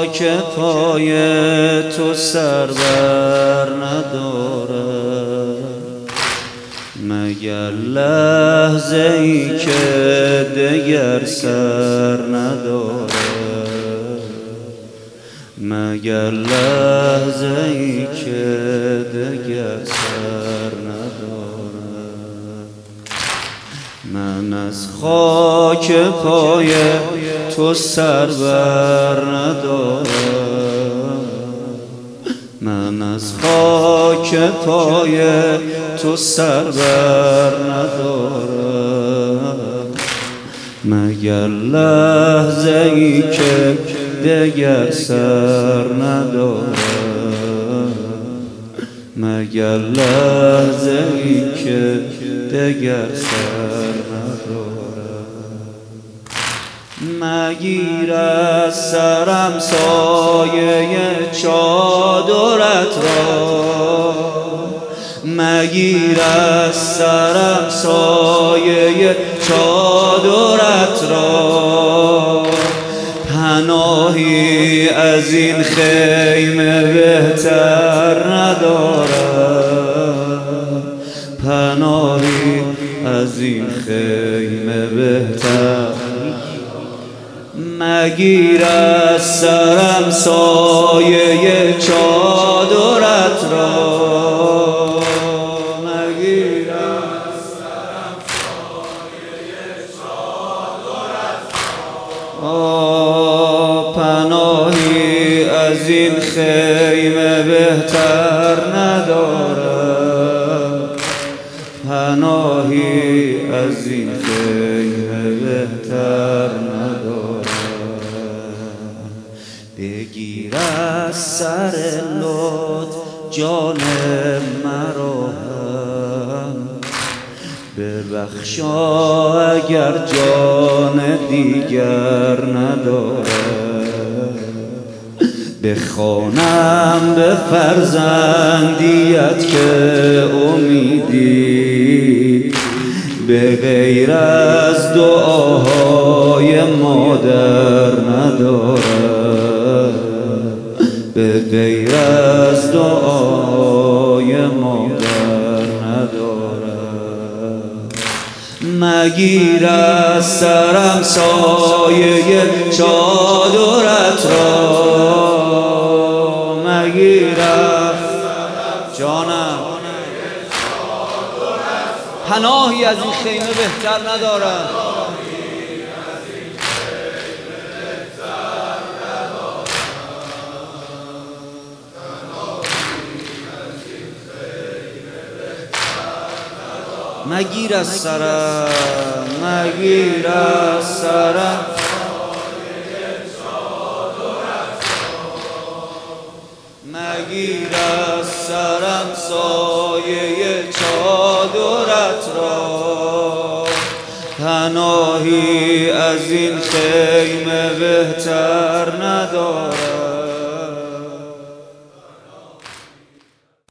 خاک پای تو سر بر نداره، مگر لحظه ای که دگر سر نداره، مگر لحظه ای که دگر سر نداره. من از خاک پای تو سر بر ندارم، من از خاک پای تو سر بر ندارم، مگر لحظه ای که دگر سر ندارم، مگر لحظه ای که دگر سر ندارم. مگیر از سرم سایه چادرت را، مگیر از سرم سایه چادرت را، پناهی از این خیمه بهتر ندارم، پناهی از این خیمه بهتر. مگیر از سرم سایه چادرت را، مگیر از سرم سایه چادرت را، پناهی از این خیمه بهتر ندارم، پناهی از این خیمه بهتر ندارم. بگیر از سر لطف جان مرا هم، ببخشا اگر جان دیگر ندارم، بخوانم به فرزندیت که امیدی به غیر از دعاهای مادر ندارم، به غیر از دعای مادر ندارم. مگیر از سرم سایه چادرت را، مگیر از جانم پناهی از این خیمه بهتر ندارم، مگیر از سرم، مگیر از سرم مگیر از سرم سایه چادرت را، پناهی از این خیمه بهتر ندارم.